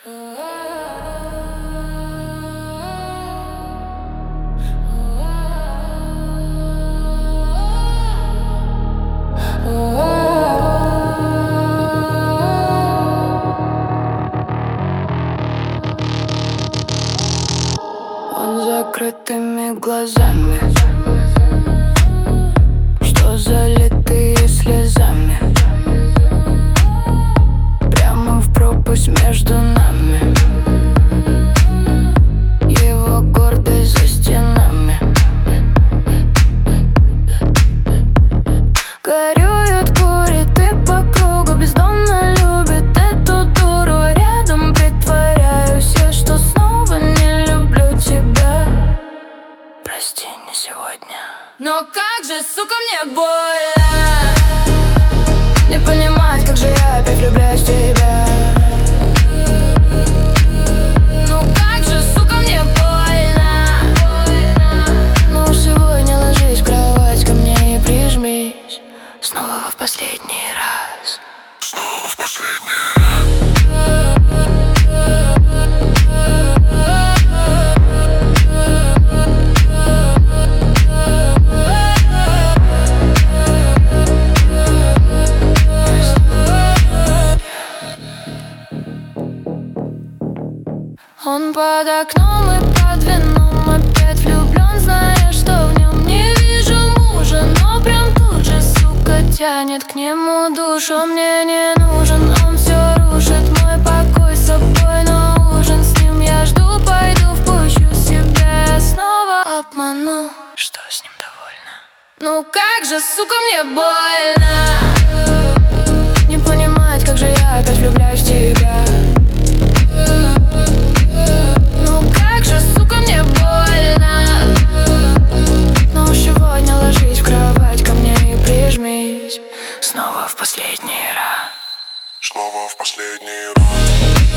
Он закрытыми глазами, что залитые слезами, прямо в пропасть между нами. Его гордость за стенами. Горюет, курит и по кругу бездомно любит эту дуру. Рядом притворяюсь я, что снова не люблю тебя. Прости, не сегодня. Но как же, сука, мне больно не понимать, как же я опять влюбляюсь в тебя. Ну как же, сука, мне больно. Ну сегодня ложись в кровать ко мне и прижмись снова в последний раз. Снова в последний раз. Он под окном и под вином опять влюблен, зная, что в нем не вижу мужа. Но прям тут же, сука, тянет к нему душу. Мне не нужен, он все рушит, мой покой с собой на ужин. С ним я жду, пойду впущу себя, я снова обману. Что с ним довольно? Ну как же, сука, мне больно не понимать, как же я опять влюбляюсь в тебя. Ну как же, сука, мне больно. Но сегодня ложись в кровать ко мне и прижмись снова в последний раз. Снова в последний раз.